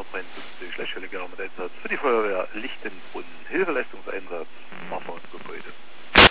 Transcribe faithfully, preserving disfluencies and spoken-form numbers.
dreiundfünfzig, Schlechtstelle Germer mit Einsatz für die Feuerwehr Lichtenbrunn. Hilfeleistungseinsatz, Wassergebäude.